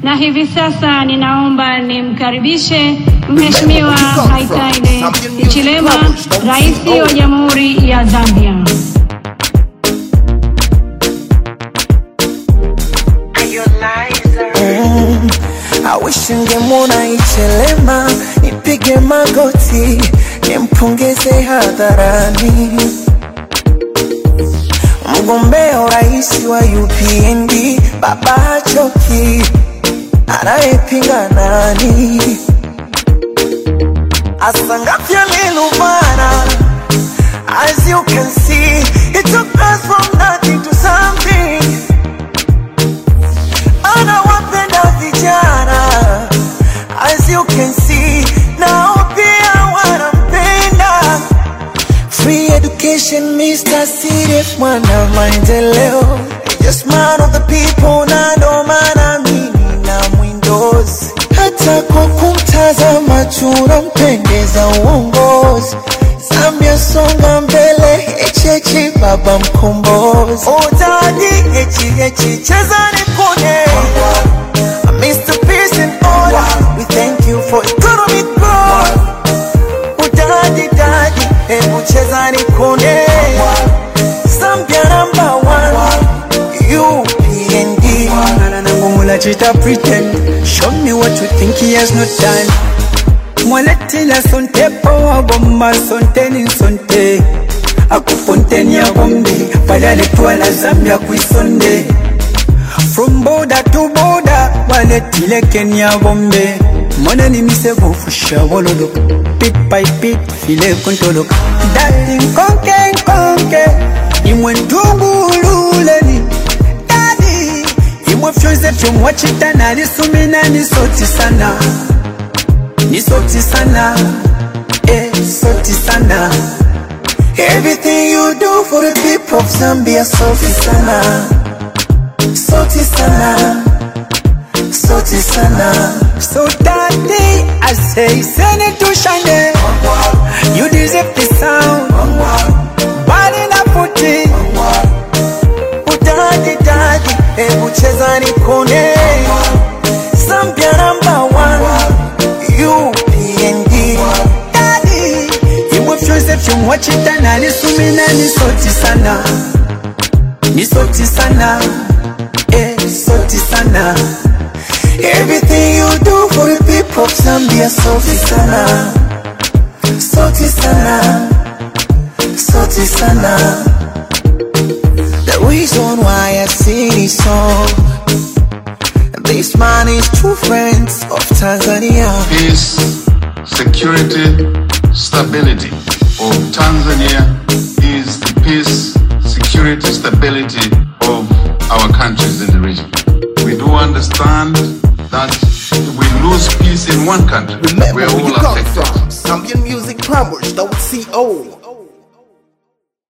Na hivi sasa ninaomba nimkaribishe Mheshimiwa Hakainde Hichilema, Rais wa Jamhuri ya Zambia. I wish ningemwona Hichilema, nipige magoti, nimpongeze hadharani. Mgombea urais wa UPND, baba hachoki, anayepinga nani? Asangafya lilumana. As you can see, it took us from nothing to something. Anawapenda vijana. As you can see, now pia wanampenda. Free education, Mr. CDF, mwana maendeleo. Just man of the people, na ndo maana mimi na mwindozi. Hata kwa kumtazama tunampendeza uongozi. Zambia songa mbele, echechi baba mkombozi. Utadi, echi, cheza nipone. Mr. Peace and Order, we thank you for economic growth. Utadi, hebu cheza nipone. Zambia #1, UPND. Mula chita pretend, show me what you think he has not done. Mwaletila sonte poa bomba sonte ni sonte. Aku fontaine ya bombe, padale tuala Zambia kuisonde. From border to border, waletile Kenya bombe. Mwana ni mise bofusha wolodo, pit by pit file kontolo. Darling konke, imwe ndugu luleni. Daddy, imwe fyoze tumwachita na lisumina ni soti sana. Ni soti sana, soti sana. Everything you do for the people of Zambia, soti sana. Soti sana, soti sana. So daddy, I say send it to Shane. You deserve the sound. Bali na puti. Udadi, hebu cheza nikone. Zambia #1, UPND. Daddy, imwe fyoze tumwachita na lisumina ni soti sana. Ni soti sana, soti sana. Everything you do for the people of Zambia, soti sana. Soti sana, soti sana. The reason why I sing this song, this man is true friends of Tanzania. Peace, security, stability of Tanzania is the peace, security, stability of our countries in the region. We do understand that we lose peace in one country, remember we are where all you come affected. from. ZambianMusicPromos.co